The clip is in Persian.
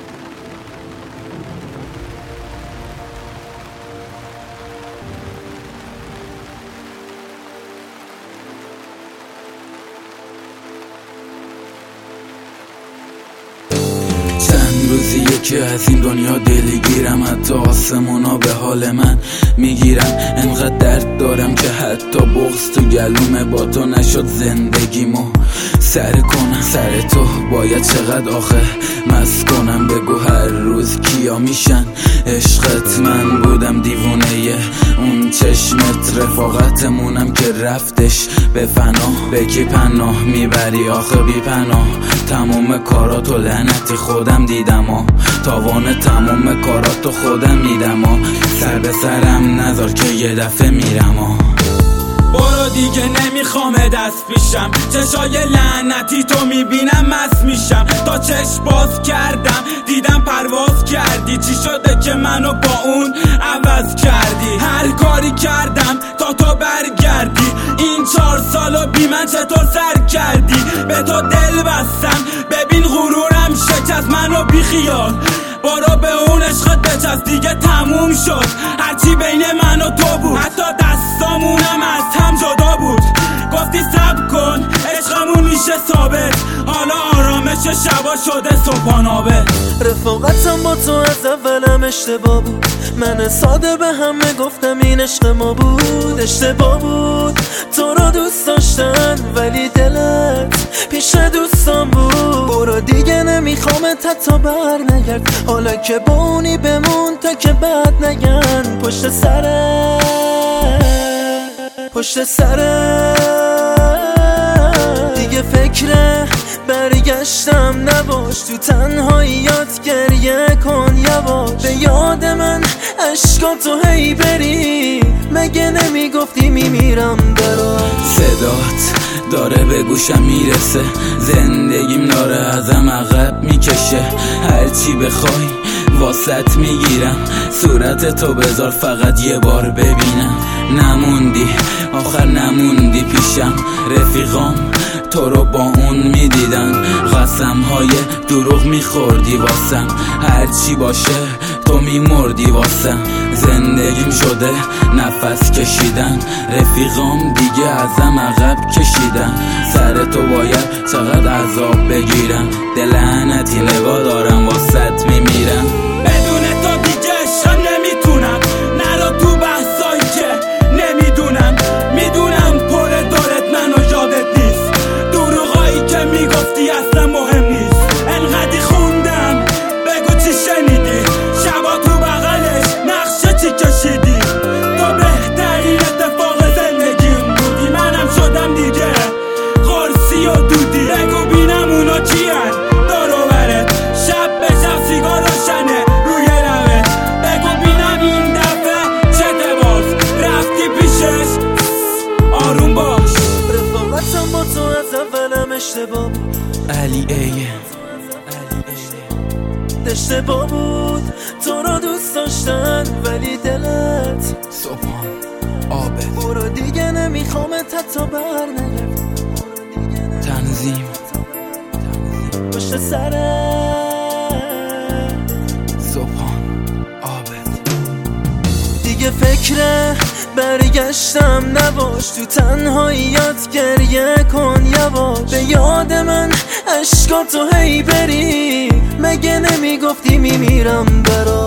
روزیه که از این دنیا دلگیرم، حتی آسمونا به حال من میگیرم. انقدر درد دارم که حتی بغض تو گلومه، با تو نشد زندگیمو سر کنم. سر تو باید چقدر آخه مست کنم، بگو هر روز کیا میشن عشقت. من بودم دیوونه اون چشمت، رفاقتمونم که رفتش به فنا. به کی پناه میبری آخه بی پناه؟ تموم کاراتو لعنتی خودم دیدم ها، تاوان تموم کاراتو خودم میدم ها. سر به سرم نذار که یه دفعه میرم ها. برو دیگه نمیخوام دست پیشم، چشای لعنتی تو میبینم مست میشم. تا چشم باز کردم دیدم پرواز کردی، چی شده که منو با اون عوض کردی؟ هر کاری کردم تا تو برگردی، این 4 سالو بی من چطور سر کردی؟ به تو دل بستم ببین غرورم شکست منو بی خیال. برو به اون عشقت بچست دیگه تموم شد، هرچی بین من و تو بود حتی دستامونم از هم جدا بود. گفتی صبر کن عشقمون میشه ثابت، حالا آرامش شبا شده صبحانابه. رفاقتم با تو از اولم اشتباه بود، من ساده به همه گفتم این عشق ما بود. اشتباه بود تو رو دوست داشتن ولی دلت پیش دوستان بود. برو دیگه نمیخوامت حتی بر نگرد، حالا که با اونی بمون تا که بد نگن. پشت سره دیگه فکر برگشتم نباش، تو تنهاییات گریه کن یواش. به یاد من عشقاتو هی بری، مگه نمیگفتی میمیرم برات؟ صدات داره به گوشم میرسه، زندگیم داره ازم عقب میکشه. هرچی بخوای واسط میگیرم، صورت تو بذار فقط یه بار ببینم. نموندی آخر نموندی پیشم، رفیقام تو رو با اون میدیدن، قسم های دروغ میخوردی واسم. هرچی باشه تو میمردی واسم، زندگیم شده نفس کشیدن. رفیقام دیگه ازم عقب کشیدن، سر تو باید چقدر عذاب بگیرم. دل لعنتی نگاه دارم واسط میمیرم. بدون تو دیگه عشقم نمیتونم، نرو تو بحثایی که نمیدونم. میدونم پر دارت منو یادت نیست، دروغایی که میگفتی اصلا مهم نیست. انقدی خوندم بگو چی شنیدی، شبا تو بغلش نقشه چی کشیدی. تو بهترین اتفاق زندگیم بودی، منم شدم دیگه قرصی و دودی. بگو بینم اونا کیان دارو برت، شب به شب سیگار روشنه روی لبت. بگو بینم این دفعه چته باز رفتی پیشش، آروم باش. رفاقتم با تو از اولم اشتباه بود، علی ای اشتباه بود تو رو دوست داشتن ولی دلت صبحان عابد. برو دیگه نمیخوامت حتی بر نگرد. تنظیم پشت سره صبحان عابد. دیگه فکر برگشتم نباش، تو تنهاییات گریه کن یواش. به یاد من عشقاتو هی بری، مگه نمیگفتی میمیرم برات؟